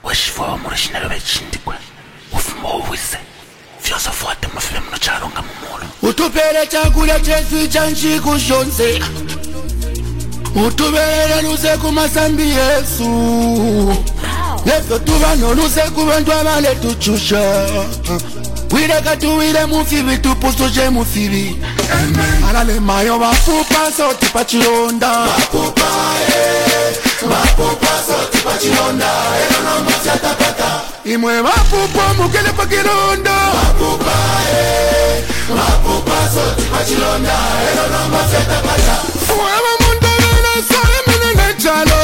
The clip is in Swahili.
Wesh for original vechindi kwa. Ufumo wise. Fyosa fuate mafilmu no charonga mumulo. Utupele chakula chetu chanchi kushonse. Utubele nuze kumasambi Yesu. Lefo tubano nuze kubandwa male tuchusha. Wile katuwile mufibi tupusuje mufibi. Amen. Alale mayo mapupa soti pachilonda. Mapupa soti pachilonda. Eno no masiata pata. Imwe mapupa mukele pa kilonda. Mapupa soti pachilonda. Eno no masiata pata. Fuema mundo vela sae mene nechalo.